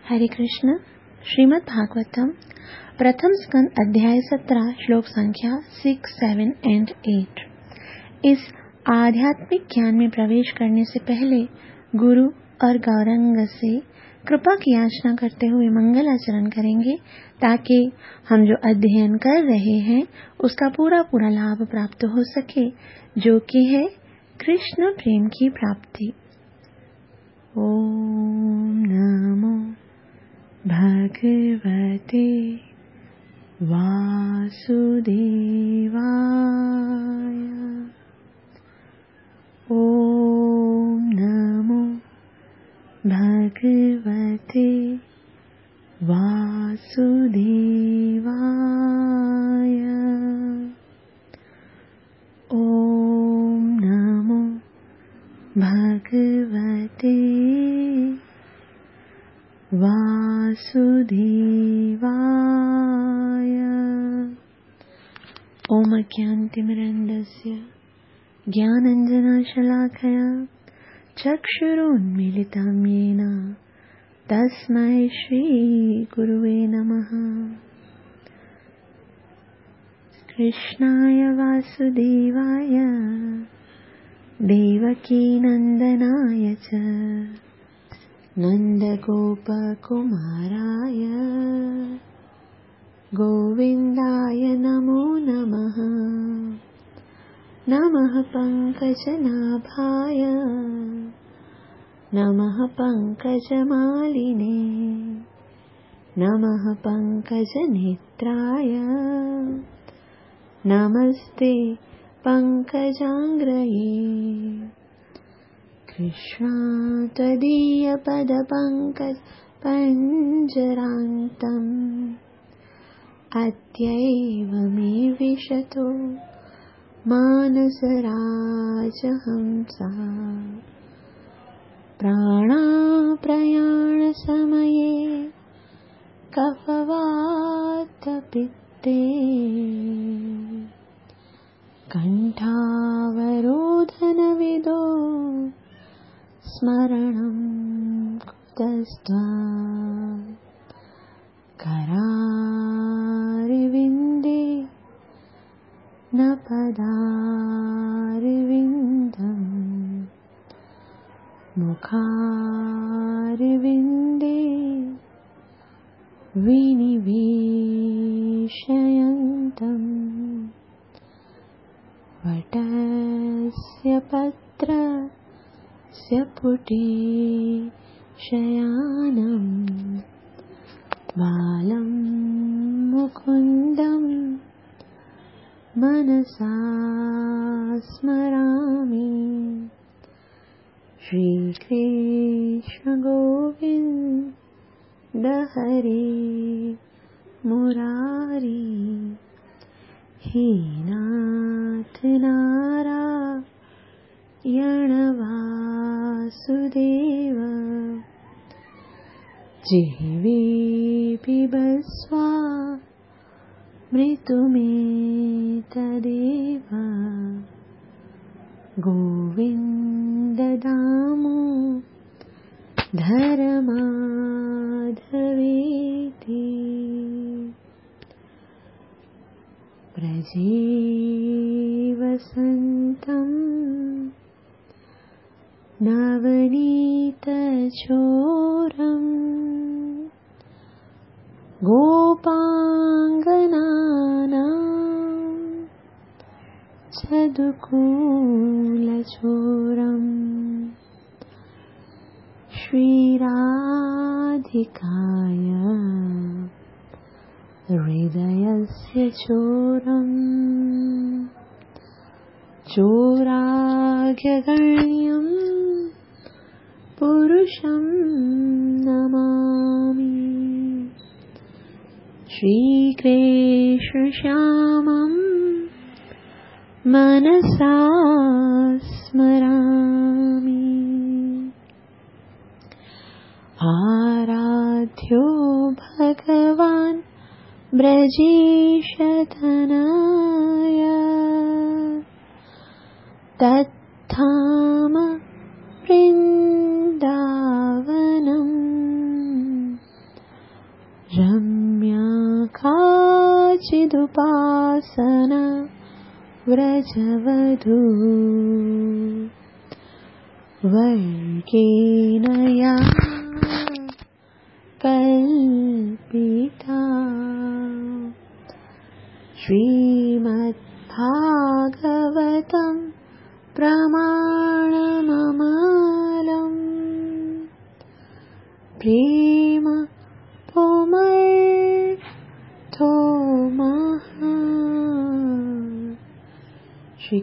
हरे कृष्ण। श्रीमद् भागवतम प्रथम स्कंद अध्याय 17 श्लोक संख्या 6, 7 and 8। इस आध्यात्मिक ज्ञान में प्रवेश करने से पहले गुरु और गौरंग से कृपा की याचना करते हुए मंगल आचरण करेंगे ताकि हम जो अध्ययन कर रहे हैं उसका पूरा लाभ प्राप्त हो सके, जो कि है कृष्ण प्रेम की प्राप्ति। ओम नमो भगवते वासुदेवाय। ओम नमो भगवते वासुदेवाय। ओम नमो भगवते वासुदेवाय। ओम अज्ञानतिमिरन्धस्य ज्ञानाञ्जनशलाकया चक्षुरुन्मीलितं येन तस्मै श्रीगुरुवे नमः। कृष्णाय वासुदेवाय देवकीनन्दनाय च नन्दगोपकुमाराय गोविन्दाय नमो नमः। नमः पङ्कजनाभाय नमः पङ्कजमालिने नमः पङ्कजनेत्राय नमस्ते पङ्कजाङ्घ्रये। कृष्णा त्वदीयपदपङ्कज पञ्जरान्तम् अद्यैव मे विशतो मानसराजहंसा। प्राणाप्रयाणसमये कफवातपित्ते कण्ठावरोधनविदो स्मरणं कुतस्त्वं। करारविन्दे न पदारविन्दम् मुखारविन्दे विनिवेशयन्तम्। वटस्य पत्रस्य पुटे शयानम् बालं मुकुन्दं मनसा स्मरामि। श्रीकृष्ण गोविन्द हरे मुरारी। हे नाथ नारायण वासुदेव। जिह्वे पिबस्वा मृतुमेतदेव। गोविन्द दामोदर माधवेति। व्रजे वसन्तं नवनीतचोरम् गोपाङ्गनानां चदुकूलचोरम्। श्रीराधिकाय हृदयस्य चोरम्। चोराख्यगण्यं पुरुषं नमामि। श्रीकृष्ण श्यामं मनसा स्मरामि। आराध्यो भगवान् ब्रजेशतनय तत्धाम वृन्दावनम्। विदुपासना व्रजवधू वर्गेण या कल्पिता श्रीमद्भागवतं प्रमाणममलम् प्रेम पुमर्थो महा श्री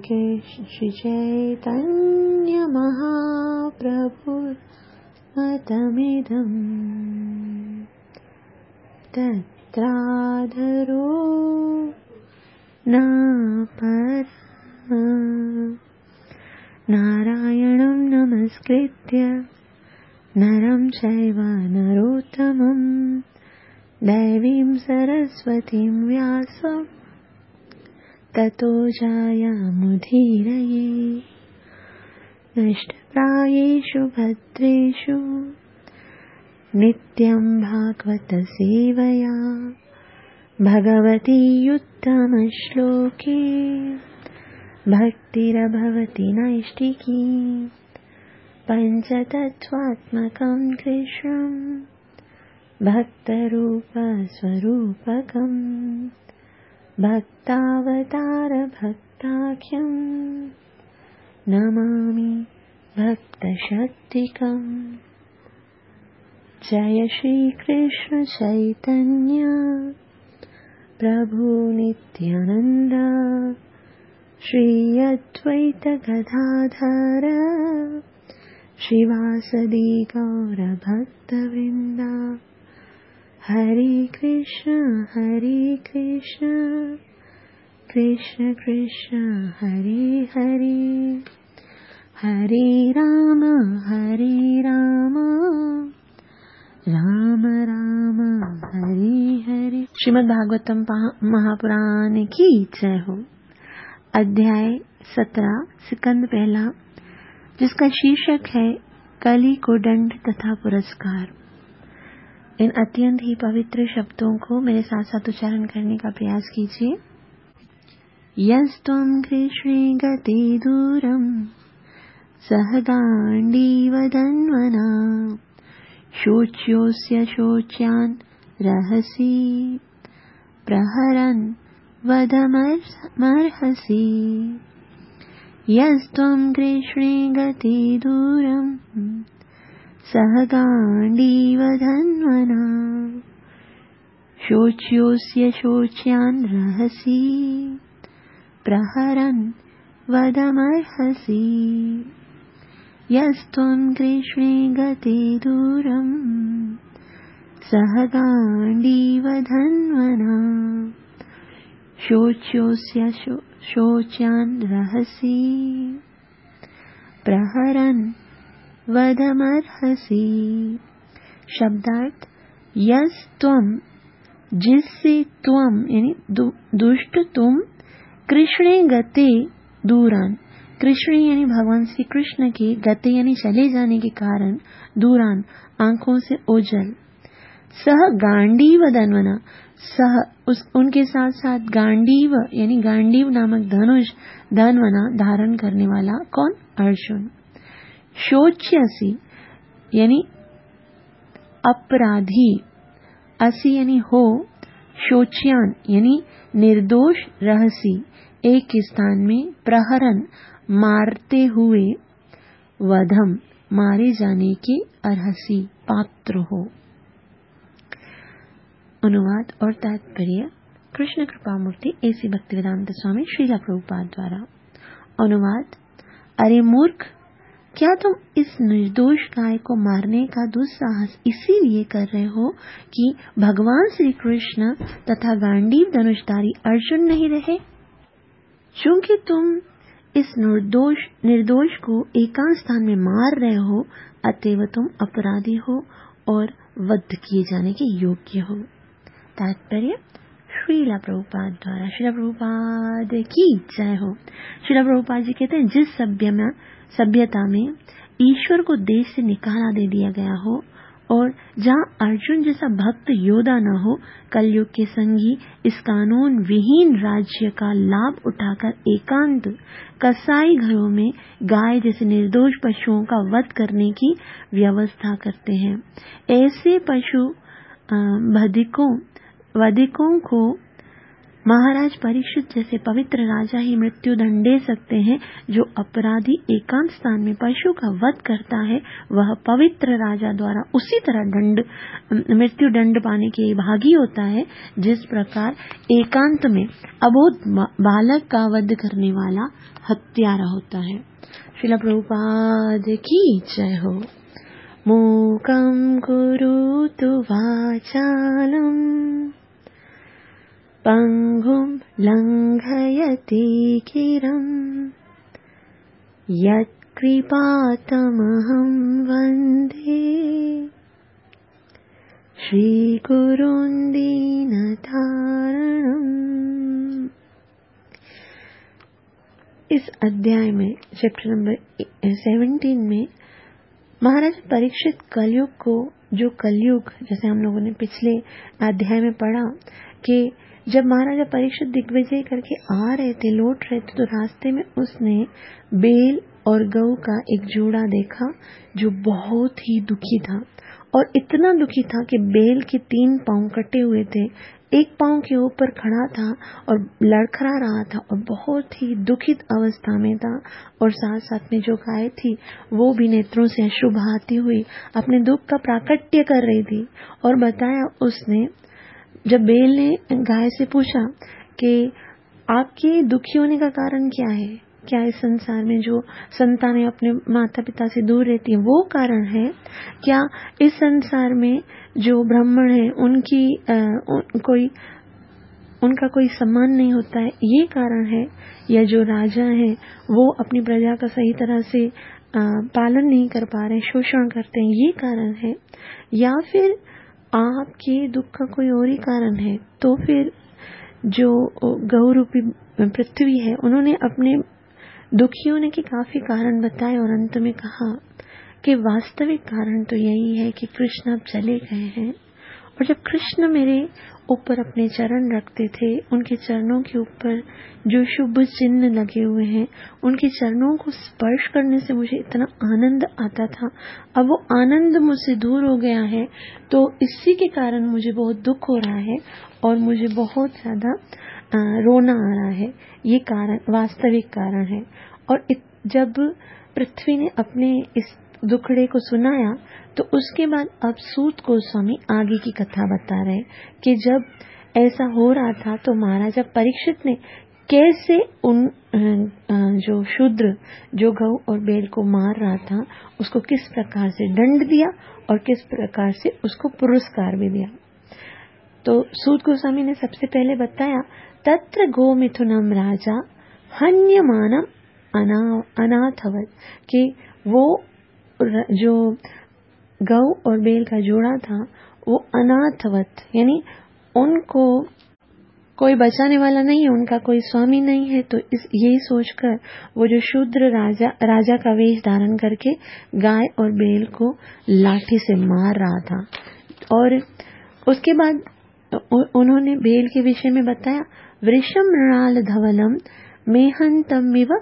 चैतन्य महाप्रभुर्मतमिदम् तत्राधरो न परः नारायणं नमस्कृत्य नरं चैव नरोत्तमं दैवीं सरस्वतीं व्यासं ततो जायामुदीरये नष्टप्रायेषु भद्रेषु नित्यं भागवतसेवया भगवती उत्तमश्लोके भक्तिरभवति नैष्टिकी पञ्चतत्त्वात्मकं कृष्णं भक्तरूपस्वरूपकं भक्तावतारभक्ताख्यं नमामि भक्तशक्तिकम् जय श्री कृष्ण चैतन्य प्रभु नित्यानंद श्री अद्वैत गदाधर श्रीवासदि गौर भक्तवृंद हरे कृष्ण कृष्ण कृष्ण हरे हरे हरे राम राम राम हरे हरे। श्रीमद् भागवतम महापुराण की जय हो। अध्याय 17 स्कंद पहला, जिसका शीर्षक है कली को दंड तथा पुरस्कार। इन अत्यंत ही पवित्र शब्दों को मेरे साथ साथ उच्चारण करने का प्रयास कीजिए। यस्त्वं कृष्णे गते दूरं सह गाण्डीव धन्वना शोच्योऽस्य शोच्यान् रहसि प्रहरन् वधमर्हसि। यस्त्वं कृष्णे गते दूरं सह गाण्डीव धन्वना शोच्योऽस्य शोच्यान् रहसि प्रहरन् वधमर्हसि। यस्त्वं कृष्णे गते दूरं सह गाण्डीव धन्वना शोच्योऽस्य शोच्यान् रहसि प्रहरन् वधमर्हसि। शब्दार्थ यस्त्वं जिससे तुम यानी दुष्ट तुम कृष्णे गते दूरान कृष्ण यानी भगवान श्री कृष्ण के गते यानी चले जाने के कारण दूरान आंखों से ओझल सह गांडीव धन्वना सह उनके साथ साथ गांडीव यानी गांडीव नामक धनुष धन्वना धारण करने वाला कौन अर्जुन। शोच्यसी यानी अपराधी असी यानी हो शोच्यान यानी निर्दोष रहसी एक स्थान में प्रहरन मारते हुए वधम मारे जाने के अर्हसी पात्र हो। अनुवाद और तात्पर्य कृष्ण कृपा मूर्ति एसी भक्तिवेदांत स्वामी श्रीला प्रभुपाद द्वारा। अनुवाद अरे मूर्ख, क्या तुम इस निर्दोष गाय को मारने का दुस्साहस इसीलिए कर रहे हो कि भगवान श्री कृष्ण तथा गांडीव धनुषधारी अर्जुन नहीं रहे? चूंकि तुम इस निर्दोष को एकांत स्थान में मार रहे हो, अतएव तुम अपराधी हो और वध किए जाने के योग्य हो। तात्पर्य श्रीला प्रभुपाद द्वारा। श्रीला प्रभुपाद की जय हो। श्रीला प्रभुपाद जी कहते हैं, जिस सभ्यता में ईश्वर को देश से निकाला दे दिया गया हो, और जहाँ अर्जुन जैसा भक्त योद्धा न हो, कलयुग के संगी इस कानून विहीन राज्य का लाभ उठाकर एकांत कसाई घरों में गाय जैसे निर्दोष पशुओं का वध करने की व्यवस्था करते हैं। ऐसे पशु वधिकों को महाराज परीक्षित जैसे पवित्र राजा ही मृत्यु दंड दे सकते हैं। जो अपराधी एकांत स्थान में पशु का वध करता है, वह पवित्र राजा द्वारा उसी तरह मृत्यु दंड पाने के भागी होता है, जिस प्रकार एकांत में अबोध बालक का वध करने वाला हत्यारा होता है। श्रील प्रभुपाद की जय हो। मूकं करोतु वाचालं पंगुं लंघयति गिरं यत्कृपातमहं वन्दे श्रीगुरुं दीनतारणम्। इस अध्याय में चैप्टर नंबर 17 में महाराज परीक्षित कलयुग को, जो कलयुग जैसे हम लोगों ने पिछले अध्याय में पढ़ा कि जब महाराजा परीक्षित दिग्विजय करके आ रहे थे, लौट रहे थे, तो रास्ते में उसने बेल और गऊ का एक जोड़ा देखा जो बहुत ही दुखी था। और इतना दुखी था कि बेल के 3 पांव कटे हुए थे, एक पांव के ऊपर खड़ा था और लड़खड़ा रहा था और बहुत ही दुखित अवस्था में था। और साथ साथ में जो गाय थी वो भी नेत्रों से अश्रु बहाती हुई अपने दुख का प्राकट्य कर रही थी। और बताया उसने, जब बेल ने गाय से पूछा कि आपके दुखी होने का कारण क्या है, क्या इस संसार में जो संतानें अपने माता पिता से दूर रहती है वो कारण है, क्या इस संसार में जो ब्राह्मण है उनका कोई सम्मान नहीं होता है ये कारण है, या जो राजा है वो अपनी प्रजा का सही तरह से पालन नहीं कर पा रहे, शोषण करते हैं, ये कारण है, या फिर आपके दुख का कोई और ही कारण है। तो फिर जो गौ रूपी पृथ्वी है उन्होंने अपने दुखी होने के काफी कारण बताए और अंत में कहा कि वास्तविक कारण तो यही है कि कृष्ण अब चले गए हैं। और जब कृष्ण मेरे ऊपर अपने चरण रखते थे, उनके चरणों के ऊपर जो शुभ चिन्ह लगे हुए हैं, उनके चरणों को स्पर्श करने से मुझे इतना आनंद आता था, अब वो आनंद मुझसे दूर हो गया है, तो इसी के कारण मुझे बहुत दुख हो रहा है और मुझे बहुत ज्यादा रोना आ रहा है। ये कारण वास्तविक कारण है। और जब पृथ्वी ने अपने इस दुखड़े को सुनाया तो उसके बाद अब सूत गोस्वामी आगे की कथा बता रहे कि जब ऐसा हो रहा था तो महाराजा परीक्षित ने कैसे उन जो शूद्र जो गौ और बैल को मार रहा था उसको किस प्रकार से दंड दिया और किस प्रकार से उसको पुरस्कार भी दिया। तो सूत गोस्वामी ने सबसे पहले बताया, तत्र गो मिथुनम राजा हन्यमानम अनाथवत, कि वो जो गौ और बैल का जोड़ा था वो अनाथवत, यानी उनको कोई बचाने वाला नहीं है, उनका कोई स्वामी नहीं है। तो यही सोचकर वो जो शूद्र राजा का वेश धारण करके गाय और बैल को लाठी से मार रहा था। और उसके बाद उन्होंने बैल के विषय में बताया, वृषम मृणाल धवलम मेहंतमिव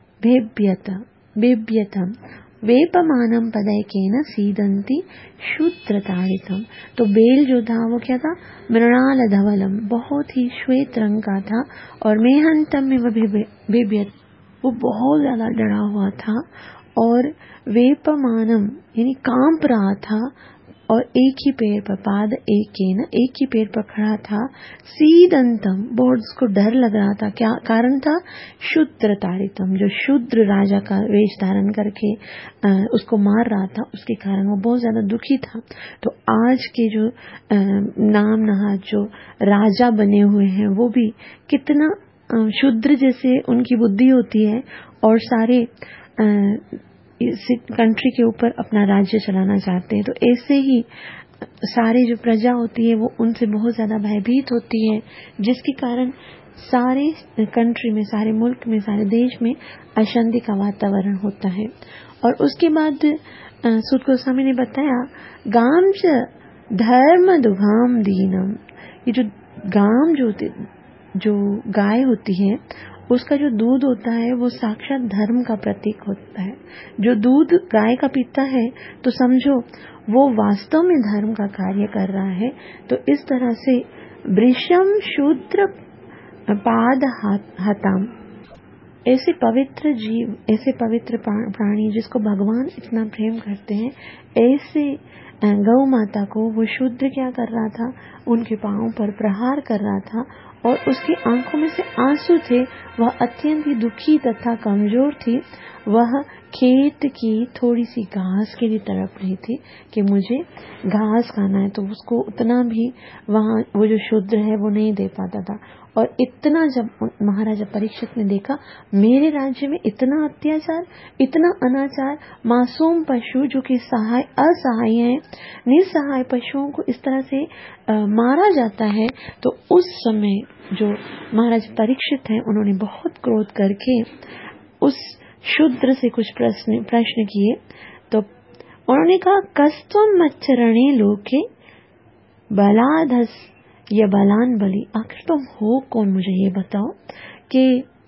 बेभ्यतम वेपमानम पदैकेन सीदंती शूद्रताड़ितम। तो बेल जो था वो क्या था, मृणाल धवलम, बहुत ही श्वेत रंग का था, और मेहंतमिव बेभ्यत, वो बहुत ज्यादा डरा हुआ था, और वेपमानम यानी कांप रहा था, और एक ही पैर पर पाद एक ही पैर पर खड़ा था, सीदंतम, बहुत उसको डर लग रहा था। क्या कारण था, शूद्र ताड़ितम, जो शूद्र राजा का वेश धारण करके उसको मार रहा था उसके कारण वो बहुत ज्यादा दुखी था। तो आज के जो नाम नहाद जो राजा बने हुए हैं वो भी कितना शूद्र जैसे उनकी बुद्धि होती है, और सारे इस कंट्री के ऊपर अपना राज्य चलाना चाहते हैं। तो ऐसे ही सारी जो प्रजा होती है वो उनसे बहुत ज्यादा भयभीत होती है, जिसके कारण सारे कंट्री में, सारे मुल्क में, सारे देश में अशांति का वातावरण होता है। और उसके बाद सूत गोस्वामी ने बताया, गाम च धर्म दुघाम दीनम, ये जो गाम जो गाय होती है उसका जो दूध होता है वो साक्षात धर्म का प्रतीक होता है। जो दूध गाय का पीता है तो समझो वो वास्तव में धर्म का कार्य कर रहा है। तो इस तरह से वृषम शूद्र पाद हताम, ऐसे पवित्र जीव, ऐसे पवित्र प्राणी जिसको भगवान इतना प्रेम करते हैं, ऐसे गौ माता को वो शूद्र क्या कर रहा था, उनके पांवों पर प्रहार कर रहा था और उसकी आंखों में से आंसू थे। वह अत्यंत ही दुखी तथा कमजोर थी। वह खेत की थोड़ी सी घास के लिए तड़प रही थी कि मुझे घास खाना है, तो उसको उतना भी वहाँ वो जो शूद्र है वो नहीं दे पाता था। और इतना जब महाराजा परीक्षित ने देखा मेरे राज्य में इतना अत्याचार, इतना अनाचार, मासूम पशु जो कि असहाय हैं, निसहाय पशुओं को इस तरह से मारा जाता है, तो उस समय जो महाराज परीक्षित हैं उन्होंने बहुत क्रोध करके उस शूद्र से कुछ प्रश्न किए। तो उन्होंने कहा, कस्तम मच्चरणे लोके बलाधस या बलान बली, आखिर तुम हो कौन, मुझे ये बताओ कि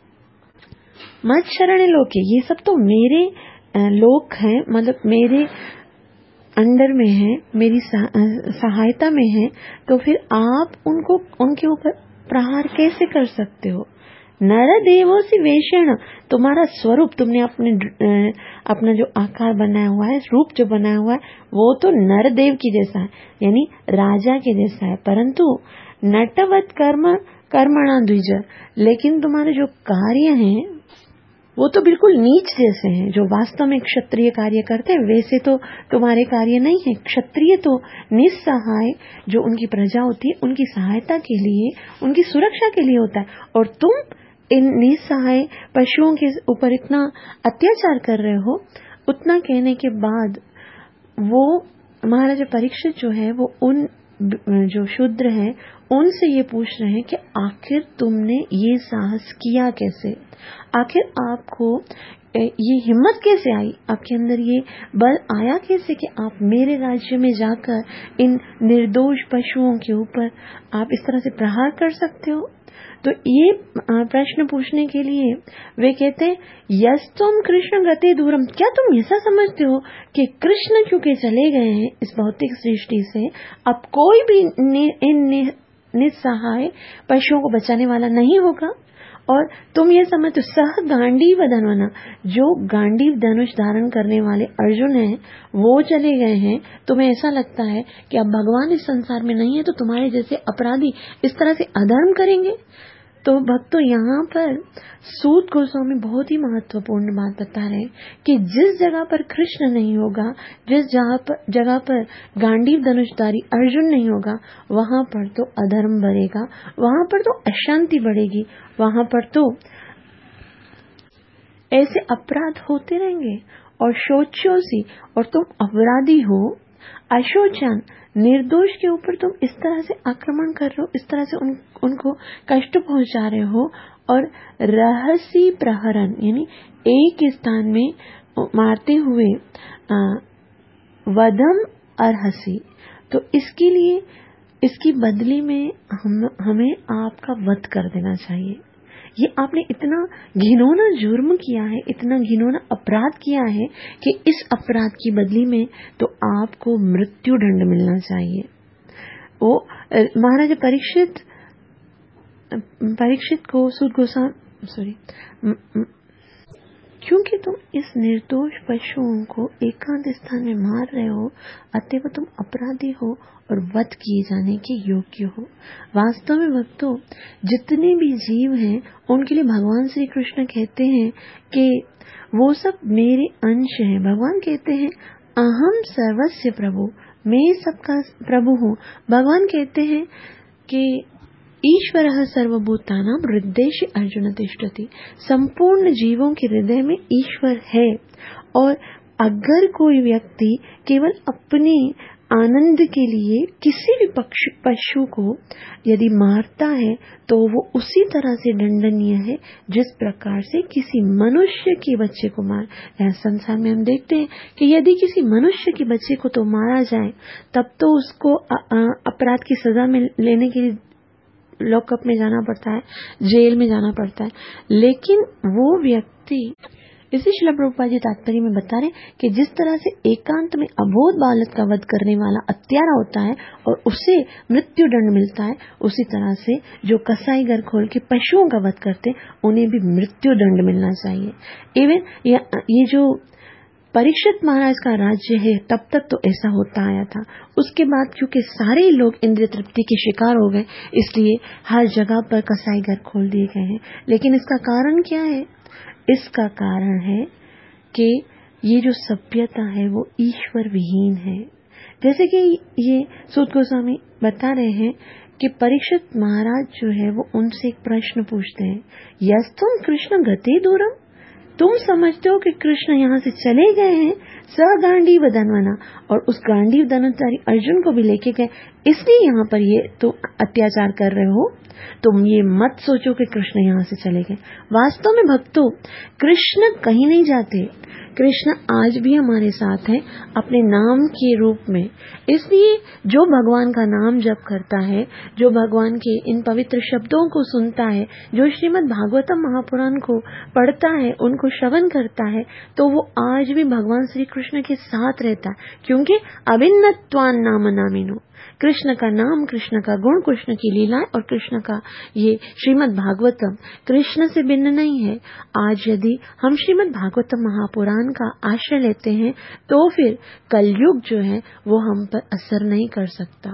मच्चरणे लोके, ये सब तो मेरे लोक हैं, मतलब मेरे अंडर में है, मेरी सहायता में है, तो फिर आप उनके ऊपर प्रहार कैसे कर सकते हो। नर देवो सी वेषण, तुम्हारा स्वरूप, तुमने अपना जो आकार बनाया हुआ है, रूप जो बनाया हुआ है, वो तो नर देव की जैसा है, यानी राजा के जैसा है, परंतु नटवत कर्मणा द्विज, लेकिन तुम्हारे जो कार्य हैं वो तो बिल्कुल नीच जैसे हैं। जो वास्तव में क्षत्रिय कार्य करते हैं वैसे तो तुम्हारे कार्य नहीं है। क्षत्रिय तो निस्सहाय जो उनकी प्रजा होती है उनकी सहायता के लिए, उनकी सुरक्षा के लिए होता है, और तुम इन निस्सहाय पशुओं के ऊपर इतना अत्याचार कर रहे हो। उतना कहने के बाद वो महाराजा परीक्षित जो है वो उन जो शूद्र हैं उनसे ये पूछ रहे हैं कि आखिर तुमने ये साहस किया कैसे, आखिर आपको ये हिम्मत कैसे आई, आपके अंदर ये बल आया कैसे कि आप मेरे राज्य में जाकर इन निर्दोष पशुओं के ऊपर आप इस तरह से प्रहार कर सकते हो। तो ये प्रश्न पूछने के लिए वे कहते हैं, यस तुम कृष्ण गते दूरम, क्या तुम ऐसा समझते हो कि कृष्ण क्योंकि चले गए हैं इस भौतिक सृष्टि से, अब कोई भी इन निस्सहाय पशुओं को बचाने वाला नहीं होगा। और तुम ये समझते, सह गांडीव धनवना, जो गांडीव धनुष धारण करने वाले अर्जुन हैं वो चले गए हैं, तुम्हें ऐसा लगता है कि अब भगवान इस संसार में नहीं है तो तुम्हारे जैसे अपराधी इस तरह से अधर्म करेंगे। तो भक्तों, यहाँ पर सूत गोस्वामी बहुत ही महत्वपूर्ण बात बता रहे हैं कि जिस जगह पर कृष्ण नहीं होगा, जिस जगह पर गांडीव धनुषधारी अर्जुन नहीं होगा, वहां पर तो अधर्म बढ़ेगा, वहां पर तो अशांति बढ़ेगी, वहां पर तो ऐसे अपराध होते रहेंगे। और शोच्योसी, और तुम अपराधी हो, अशोचन, निर्दोष के ऊपर तुम इस तरह से आक्रमण कर रहे हो, इस तरह से उनको कष्ट पहुंचा रहे हो, और रहसी प्रहरण, यानी एक स्थान में मारते हुए वधम अर्हसी, तो इसके लिए, इसकी बदली में हमें आपका वध कर देना चाहिए। ये आपने इतना घिनौना जुर्म किया है, इतना घिनौना अपराध किया है कि इस अपराध की बदली में तो आपको मृत्यु दंड मिलना चाहिए। वो महाराजा परीक्षित को सूत गोस्वामी क्योंकि तुम इस निर्दोष पशुओं को एकांत स्थान में मार रहे हो, अतएव तुम अपराधी हो और वध किए जाने के योग्य हो। वास्तव में भक्तों, जितने भी जीव हैं उनके लिए भगवान श्री कृष्ण कहते हैं कि वो सब मेरे अंश हैं। भगवान कहते हैं अहम सर्वस्य प्रभु, मैं सबका प्रभु हूँ। भगवान कहते हैं कि ईश्वरः सर्वभूतानां हृदयेषु अर्जुन तिष्ठति, संपूर्ण जीवों के हृदय में ईश्वर है। और अगर कोई व्यक्ति केवल अपने आनंद के लिए किसी भी पशु को यदि मारता है तो वो उसी तरह से दंडनीय है जिस प्रकार से किसी मनुष्य के बच्चे को मार। संसार में हम देखते हैं कि यदि किसी मनुष्य के बच्चे को तो मारा जाए तब तो उसको अपराध की सजा में लेने के लिए लॉकअप में जाना पड़ता है, जेल में जाना पड़ता है, लेकिन वो व्यक्ति, इसी श्रील प्रभुपाद जी तात्पर्य में बता रहे कि जिस तरह से एकांत में अबोध बालक का वध करने वाला हत्यारा होता है और उसे मृत्यु दंड मिलता है, उसी तरह से जो कसाई घर खोल के पशुओं का वध करते उन्हें भी मृत्यु दंड मिलना चाहिए। इवन ये जो परीक्षित महाराज का राज्य है तब तक तो ऐसा होता आया था। उसके बाद क्योंकि सारे लोग इंद्रिय तृप्ति के शिकार हो गए, इसलिए हर जगह पर कसाई घर खोल दिए गए हैं। लेकिन इसका कारण क्या है? इसका कारण है कि ये जो सभ्यता है वो ईश्वर विहीन है। जैसे कि ये सूत गोस्वामी बता रहे हैं कि परीक्षित महाराज जो है वो उनसे एक प्रश्न पूछते हैं, यस्तुम कृष्ण गति दूरम, तुम समझते हो कि कृष्ण यहाँ से चले गए हैं स गांडीव धनवना, और उस गांडीव धनुधारी अर्जुन को भी लेके गए, इसलिए यहाँ पर ये तो अत्याचार कर रहे हो। तुम ये मत सोचो कि कृष्ण यहाँ से चले गए। वास्तव में भक्तों, कृष्ण कहीं नहीं जाते। कृष्ण आज भी हमारे साथ हैं अपने नाम के रूप में। इसलिए जो भगवान का नाम जप करता है, जो भगवान के इन पवित्र शब्दों को सुनता है, जो श्रीमद् भागवतम महापुराण को पढ़ता है, उनको श्रवण करता है, तो वो आज भी भगवान श्री कृष्ण के साथ रहता है, क्योंकि अभिन्नत्वान नाम नामिनो, कृष्ण का नाम, कृष्ण का गुण, कृष्ण की लीलाएं और कृष्ण का ये श्रीमद् भागवतम कृष्ण से भिन्न नहीं है। आज यदि हम श्रीमद् भागवतम महापुराण का आश्रय लेते हैं तो फिर कलयुग जो है वो हम पर असर नहीं कर सकता।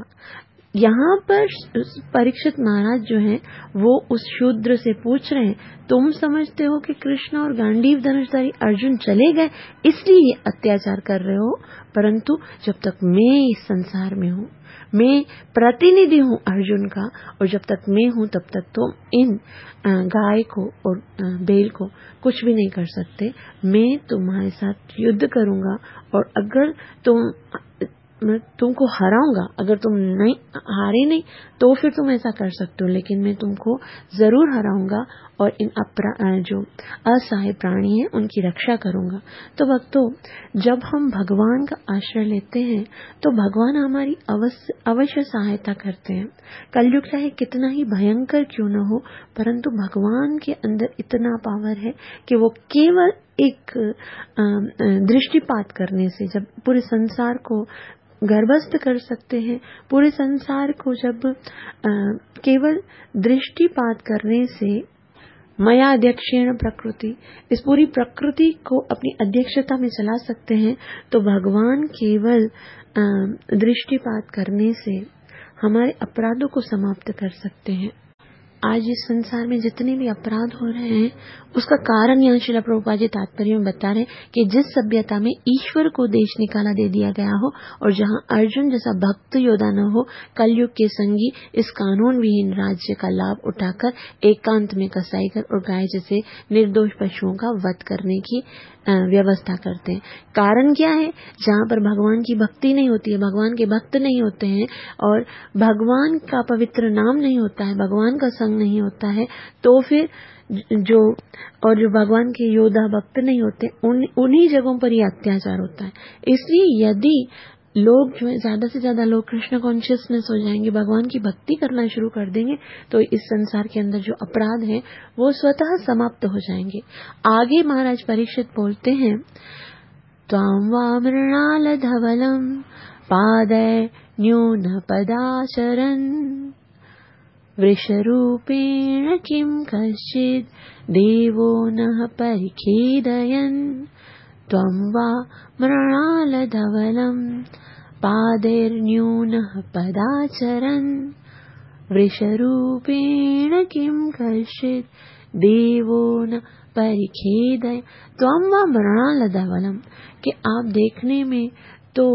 यहाँ पर परीक्षित महाराज जो हैं वो उस शूद्र से पूछ रहे हैं, तुम समझते हो कि कृष्ण और गांडीव धनुषधारी अर्जुन चले गए इसलिए ये अत्याचार कर रहे हो, परंतु जब तक मैं इस संसार में हूँ, मैं प्रतिनिधि हूँ अर्जुन का, और जब तक मैं हूँ तब तक तुम इन गाय को और बैल को कुछ भी नहीं कर सकते। मैं तुम्हारे साथ युद्ध करूंगा और अगर मैं तुमको हराऊंगा, अगर तुम नहीं हारे नहीं तो फिर तुम ऐसा कर सकते हो, लेकिन मैं तुमको जरूर हराऊंगा और इन जो असहाय प्राणी हैं उनकी रक्षा करूंगा। तो भक्तों, जब हम भगवान का आश्रय लेते हैं तो भगवान हमारी अवश्य सहायता करते हैं। कलयुग चाहे कितना ही भयंकर क्यों न हो, परंतु भगवान के अंदर इतना पावर है कि वो केवल एक दृष्टिपात करने से जब पूरे संसार को गर्भस्थ कर सकते हैं। पूरे संसार को जब केवल दृष्टिपात करने से मया अध्यक्षेण प्रकृति, इस पूरी प्रकृति को अपनी अध्यक्षता में चला सकते हैं, तो भगवान केवल दृष्टिपात करने से हमारे अपराधों को समाप्त कर सकते हैं। आज इस संसार में जितने भी अपराध हो रहे हैं उसका कारण यहाँ श्रील प्रभुपाद जी तात्पर्य में बता रहे कि जिस सभ्यता में ईश्वर को देश निकाला दे दिया गया हो और जहाँ अर्जुन जैसा भक्त योद्धा न हो, कलयुग के संगी इस कानून विहीन राज्य का लाभ उठाकर एकांत में कसाई कर और गाय जैसे निर्दोष पशुओं का वध करने की व्यवस्था करते हैं। कारण क्या है? जहाँ पर भगवान की भक्ति नहीं होती है, भगवान के भक्त नहीं होते हैं और भगवान का पवित्र नाम नहीं होता है, भगवान का संग नहीं होता है, तो फिर जो भगवान के योद्धा भक्त नहीं होते उन्हीं जगहों पर ये अत्याचार होता है। इसलिए यदि लोग जो है ज्यादा से ज्यादा लोग कृष्ण कॉन्शियसनेस हो जाएंगे, भगवान की भक्ति करना शुरू कर देंगे, तो इस संसार के अंदर जो अपराध है वो स्वतः समाप्त हो जाएंगे। आगे महाराज परीक्षित बोलते हैं, त्वां वा मृणाल धवलम पादय न्यून पदाचरन् वृषरूपेण किं कश्चित् देवो नः परिखेदयन्। त्वं वा मृणाल धवलम पादैर्न्यूनः पदाचरन् वृषरूपेण किं कश्चित् देवो न परिखेदय। त्वं वा मृणाल धवलम, कि आप देखने में तो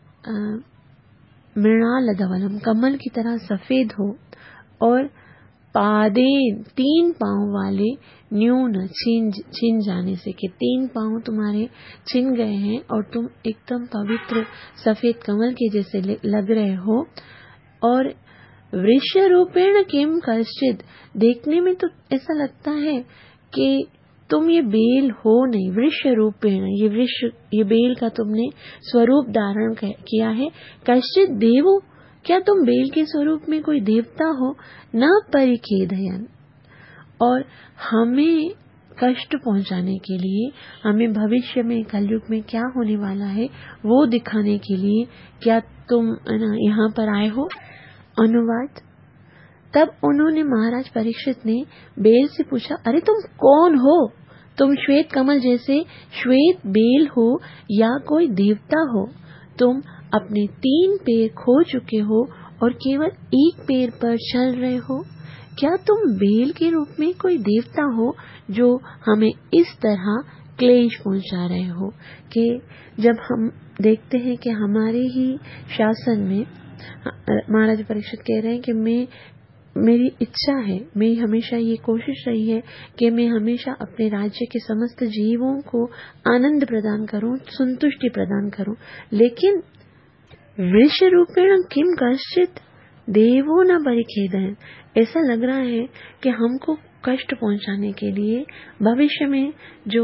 मृणाल धवलम कमल की तरह सफेद हो और पादे 3 पांव वाले न्यून छिन जाने से, कि 3 पांव तुम्हारे छिन गए हैं और तुम एकदम पवित्र सफेद कमल के जैसे लग रहे हो। और वृक्ष रूपेण किम कश्चित, देखने में तो ऐसा लगता है कि तुम ये बेल हो नहीं। वृक्ष रूपेण, ये बेल का तुमने स्वरूप धारण किया है। कश्चित देवो, क्या तुम बेल के स्वरूप में कोई देवता हो। न परिखेदयन्, और हमें कष्ट पहुंचाने के लिए, हमें भविष्य में कलयुग में क्या होने वाला है वो दिखाने के लिए क्या तुम यहाँ पर आए हो। अनुवाद। तब उन्होंने महाराज परीक्षित ने बेल से पूछा, अरे तुम कौन हो? तुम श्वेत कमल जैसे श्वेत बेल हो या कोई देवता हो? तुम अपने 3 पैर खो चुके हो और केवल एक पैर पर चल रहे हो। क्या तुम बेल के रूप में कोई देवता हो जो हमें इस तरह क्लेश पहुंचा रहे हो? कि जब हम देखते हैं कि हमारे ही शासन में महाराज परीक्षित कह रहे हैं कि मेरी इच्छा है, मेरी हमेशा ये कोशिश रही है कि मैं हमेशा अपने राज्य के समस्त जीवों को आनंद प्रदान करूं, संतुष्टि प्रदान करूं, लेकिन वृक्ष रूपेण किम कश्चित देवो न परिखेदयन्, ऐसा लग रहा है कि हमको कष्ट पहुंचाने के लिए भविष्य में जो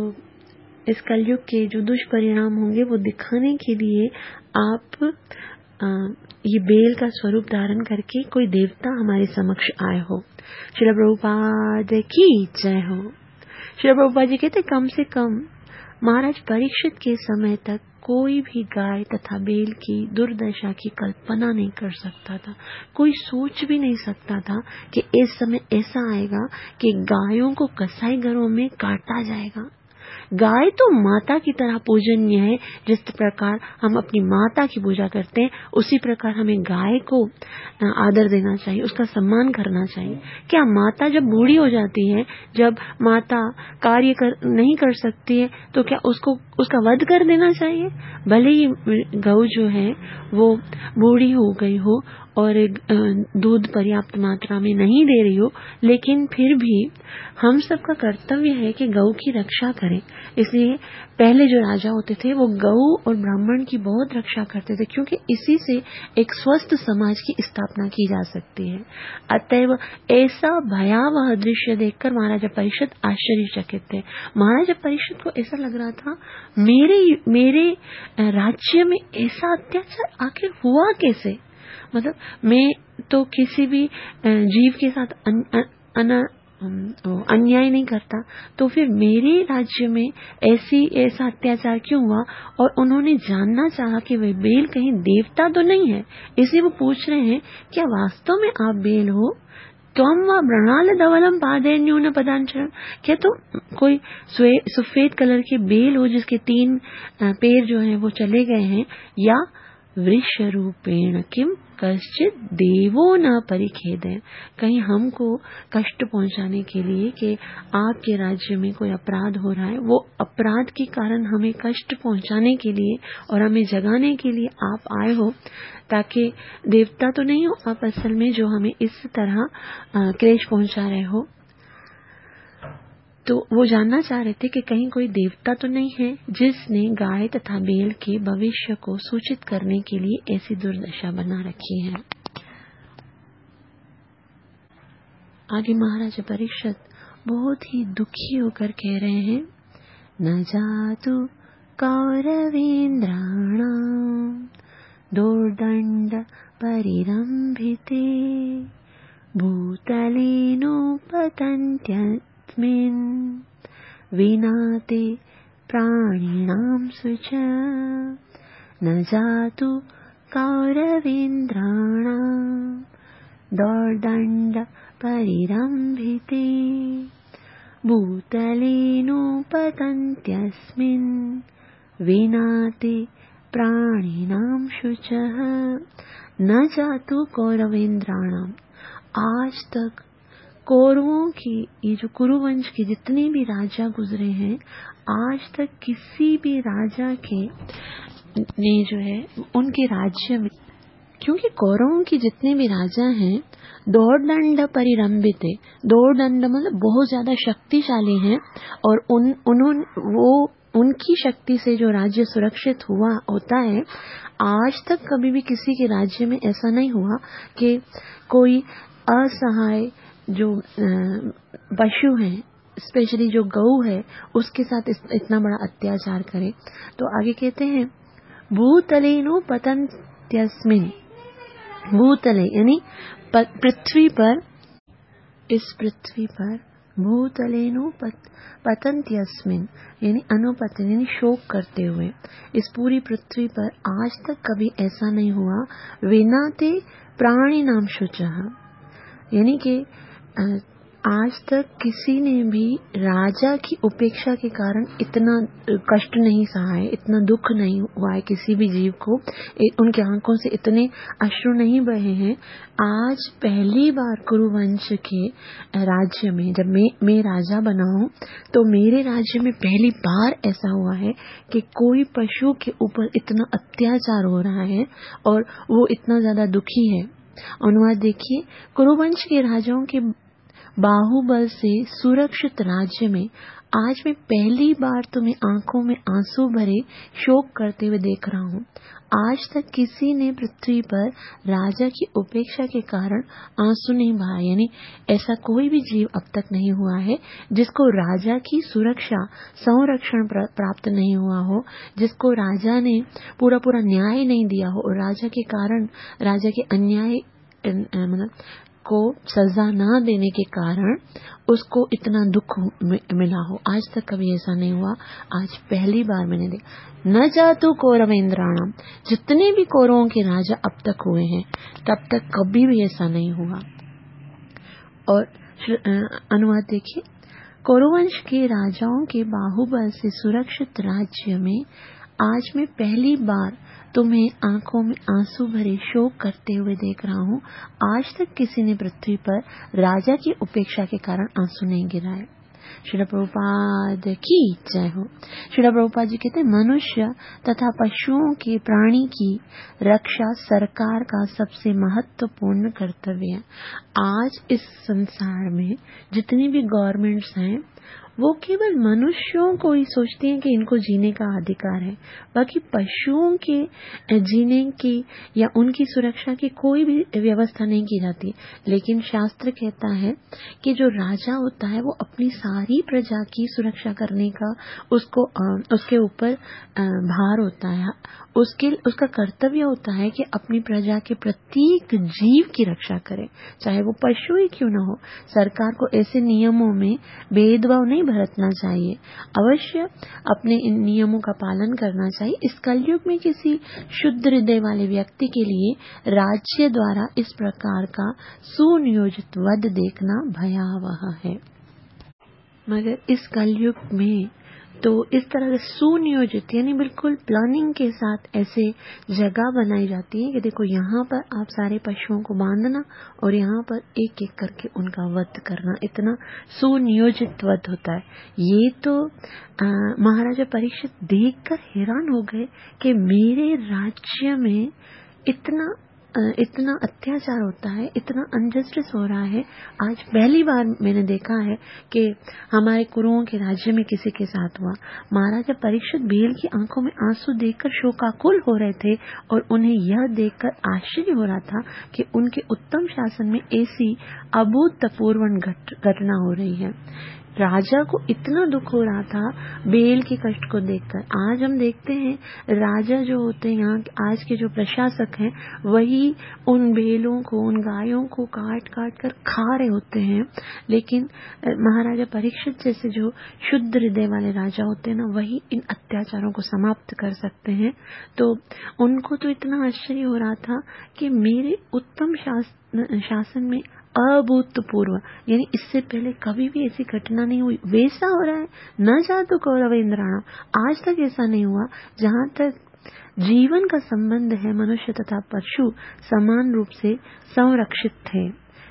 इस कलयुग के जो दुष्परिणाम होंगे वो दिखाने के लिए आप ये बेल का स्वरूप धारण करके कोई देवता हमारे समक्ष आए हो। श्रील प्रभुपाद की जय हो। श्रील प्रभुपाद जी कहते कम से कम महाराज परीक्षित के समय तक कोई भी गाय तथा बेल की दुर्दशा की कल्पना नहीं कर सकता था। कोई सोच भी नहीं सकता था कि इस समय ऐसा आएगा कि गायों को कसाई घरों में काटा जाएगा। गाय तो माता की तरह पूजनीय है। जिस प्रकार हम अपनी माता की पूजा करते हैं उसी प्रकार हमें गाय को आदर देना चाहिए, उसका सम्मान करना चाहिए। क्या माता जब बूढ़ी हो जाती है, जब माता कार्य नहीं कर सकती है, तो क्या उसका वध कर देना चाहिए? भले ही गौ जो है वो बूढ़ी हो गई हो और दूध पर्याप्त मात्रा में नहीं दे रही हो, लेकिन फिर भी हम सबका कर्तव्य है कि गौ की रक्षा करें। इसलिए पहले जो राजा होते थे वो गौ और ब्राह्मण की बहुत रक्षा करते थे, क्योंकि इसी से एक स्वस्थ समाज की स्थापना की जा सकती है। अतएव ऐसा भयावह दृश्य देखकर महाराजा परीक्षित आश्चर्यचकित थे। महाराजा परीक्षित को ऐसा लग रहा था मेरे राज्य में ऐसा अत्याचार आखिर हुआ कैसे? मतलब मैं तो किसी भी जीव के साथ अन्याय नहीं करता, तो फिर मेरे राज्य में ऐसा अत्याचार क्यों हुआ? और उन्होंने जानना चाहा कि वे बेल कहीं देवता तो नहीं है, इसलिए वो पूछ रहे हैं क्या वास्तव में आप बेल हो? त्वं वा मृणाल धवलम पादे न्यून पदांचरण, क्या तुम कोई सफेद कलर के बेल हो जिसके 3 पैर जो हैं वो चले गए हैं? या वृक्ष रूपेण किम कश्चित देवो न परिखेदयन्, कहीं हमको कष्ट पहुंचाने के लिए कि आपके राज्य में कोई अपराध हो रहा है, वो अपराध के कारण हमें कष्ट पहुंचाने के लिए और हमें जगाने के लिए आप आए हो, ताकि देवता तो नहीं हो आप असल में जो हमें इस तरह क्लेश पहुंचा रहे हो। तो वो जानना चाह रहे थे कि कहीं कोई देवता तो नहीं है जिसने गाय तथा बेल के भविष्य को सूचित करने के लिए ऐसी दुर्दशा बना रखी है। आगे महाराज परीक्षित बहुत ही दुखी होकर कह रहे हैं, न जातु कौरवेन्द्राणां दोर्दंड परिरंभिते भूतलेनोपतन्त्यस्मिन् विनाते प्राणिनां शुच, न जातु कौरवेन्द्राणां दोर्दंड परिरंभिते भूतलेनोपतन्त्यस्मिन् विनाते प्राणिनां शुचः। न जातु कौरवेन्द्राणाम, आज तक कौरवों की, ये जो कुरुवंश के जितने भी राजा गुजरे हैं, आज तक किसी भी राजा के ने जो है उनके राज्य में क्योंकि कौरवों की जितने भी राजा हैं दौड़दंड परिरंभित है। दौड़दंड मतलब बहुत ज्यादा शक्तिशाली हैं और उनकी शक्ति से जो राज्य सुरक्षित हुआ होता है। आज तक कभी भी किसी के राज्य में ऐसा नहीं हुआ कि कोई असहाय जो पशु हैं, स्पेशली जो गऊ है, उसके साथ इतना बड़ा अत्याचार करे। तो आगे कहते हैं भूतलेनो पतन्त्यस्मिन्, भूतले यानी पृथ्वी पर, इस पृथ्वी पर भूतलेनो पतन्त्यस्मिन् यानी अनुपतन यानी शोक करते हुए, इस पूरी पृथ्वी पर आज तक कभी ऐसा नहीं हुआ। विनाते प्राणी नाम शुचः यानी कि आज तक किसी ने भी राजा की उपेक्षा के कारण इतना कष्ट नहीं सहा है, इतना दुख नहीं हुआ है किसी भी जीव को, उनकी आंखों से इतने अश्रु नहीं बहे हैं। आज पहली बार कुरुवंश के राज्य में जब मैं राजा बना हूं, तो मेरे राज्य में पहली बार ऐसा हुआ है कि कोई पशु के ऊपर इतना अत्याचार हो रहा है और वो इतना ज्यादा दुखी है। अनुवाद देखिए, कुरुवंश के राजाओं के बाहुबल से सुरक्षित राज्य में आज मैं पहली बार तुम्हें आंखों में आंसू भरे शोक करते हुए देख रहा हूँ। आज तक किसी ने पृथ्वी पर राजा की उपेक्षा के कारण आंसू नहीं बहाए, यानी ऐसा कोई भी जीव अब तक नहीं हुआ है जिसको राजा की सुरक्षा संरक्षण प्राप्त नहीं हुआ हो, जिसको राजा ने पूरा न्याय नहीं दिया हो और राजा के कारण, राजा के अन्याय मतलब को सजा ना देने के कारण उसको इतना दुख मिला हो। आज तक कभी ऐसा नहीं हुआ, आज पहली बार मैंने देखा। न जातु कौरवेंद्राणाम, जितने भी कौरवों के राजा अब तक हुए हैं तब तक कभी भी ऐसा नहीं हुआ। और अनुवाद देखिए, कौरवंश के राजाओं के बाहुबल से सुरक्षित राज्य में आज मैं पहली बार तुम्हें आंखों में आंसू भरे शोक करते हुए देख रहा हूँ। आज तक किसी ने पृथ्वी पर राजा की उपेक्षा के कारण आंसू नहीं गिराए। श्रील प्रभुपाद की जय हो। श्रील प्रभुपाद जी कहते हैं, मनुष्य तथा पशुओं के प्राणी की रक्षा सरकार का सबसे महत्वपूर्ण कर्तव्य है। आज इस संसार में जितनी भी गवर्नमेंट्स हैं वो केवल मनुष्यों को ही सोचती हैं कि इनको जीने का अधिकार है, बाकी पशुओं के जीने की या उनकी सुरक्षा की कोई भी व्यवस्था नहीं की जाती। लेकिन शास्त्र कहता है कि जो राजा होता है वो अपनी सारी प्रजा की सुरक्षा करने का उसके ऊपर भार होता है, उसका कर्तव्य होता है कि अपनी प्रजा के प्रत्येक जीव की रक्षा करे, चाहे वो पशु ही क्यों न हो। सरकार को ऐसे नियमों में भेदभाव नहीं बरतना चाहिए, अवश्य अपने इन नियमों का पालन करना चाहिए। इस कलयुग में किसी शुद्ध हृदय वाले व्यक्ति के लिए राज्य द्वारा इस प्रकार का सुनियोजित वध देखना भयावह है। मगर इस कलयुग में तो इस तरह से सुनियोजित यानी बिल्कुल प्लानिंग के साथ ऐसे जगह बनाई जाती है कि देखो यहाँ पर आप सारे पशुओं को बांधना और यहाँ पर एक एक करके उनका वध करना, इतना सुनियोजित वध होता है। ये तो महाराजा परीक्षित देखकर हैरान हो गए कि मेरे राज्य में इतना अत्याचार होता है, इतना अनजस्टिस हो रहा है। आज पहली बार मैंने देखा है कि हमारे कुरुओं के राज्य में किसी के साथ हुआ। महाराजा परीक्षित भील की आंखों में आंसू देखकर शोकाकुल हो रहे थे और उन्हें यह देखकर आश्चर्य हो रहा था कि उनके उत्तम शासन में ऐसी अभूतपूर्व घटना हो रही है। राजा को इतना दुख हो रहा था बेल के कष्ट को देखकर। आज हम देखते हैं राजा जो होते हैं, यहाँ आज के जो प्रशासक हैं, वही उन बेलों को, उन गायों को काट काट कर खा रहे होते हैं। लेकिन महाराजा परीक्षित जैसे जो शुद्ध हृदय वाले राजा होते हैं ना, वही इन अत्याचारों को समाप्त कर सकते हैं। तो उनको तो इतना आश्चर्य हो रहा था कि मेरे उत्तम शासन में अभूतपूर्व यानी इससे पहले कभी भी ऐसी घटना नहीं हुई, वैसा हो रहा है। न जातु कौरवेंद्राणाम, आज तक ऐसा नहीं हुआ। जहाँ तक जीवन का संबंध है, मनुष्य तथा पशु समान रूप से संरक्षित थे।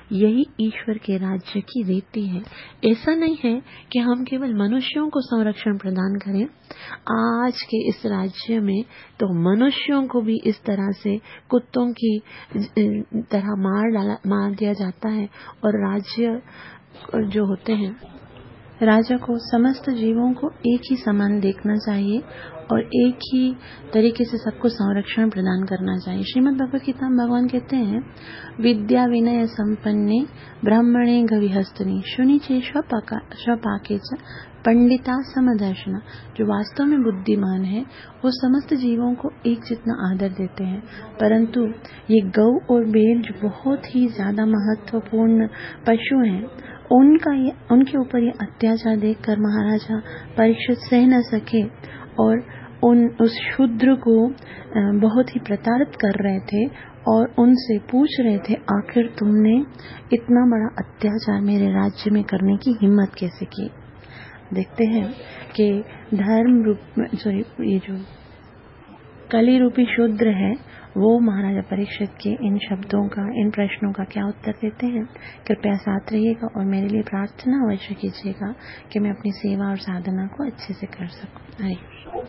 यही ईश्वर के राज्य की रीति है। ऐसा नहीं है कि हम केवल मनुष्यों को संरक्षण प्रदान करें। आज के इस राज्य में तो मनुष्यों को भी इस तरह से कुत्तों की तरह मार दिया जाता है, और राज्य जो होते हैं, राजा को समस्त जीवों को एक ही समान देखना चाहिए और एक ही तरीके से सबको संरक्षण प्रदान करना चाहिए। श्रीमद् भगवत गीता में भगवान कहते हैं, विद्या विनय संपन्ने ब्राह्मणे गविहस्तनी शुनि चे स्वपाके च पंडिता समदर्शना। जो वास्तव में बुद्धिमान है वो समस्त जीवों को एक जितना आदर देते हैं, परंतु ये गौ और बैल जो बहुत ही ज्यादा महत्वपूर्ण पशु हैं, उनके ऊपर ये अत्याचार देखकर महाराजा परीक्षित सह न सके और उस शूद्र को बहुत ही प्रताड़ित कर रहे थे और उनसे पूछ रहे थे, आखिर तुमने इतना बड़ा अत्याचार मेरे राज्य में करने की हिम्मत कैसे की। देखते हैं कि धर्म रूप ये जो कली रूपी शूद्र है वो महाराजा परीक्षित के इन शब्दों का, इन प्रश्नों का क्या उत्तर देते हैं। कृपया साथ रहिएगा और मेरे लिए प्रार्थना अवश्य कीजिएगा कि मैं अपनी सेवा और साधना को अच्छे से कर सकूं।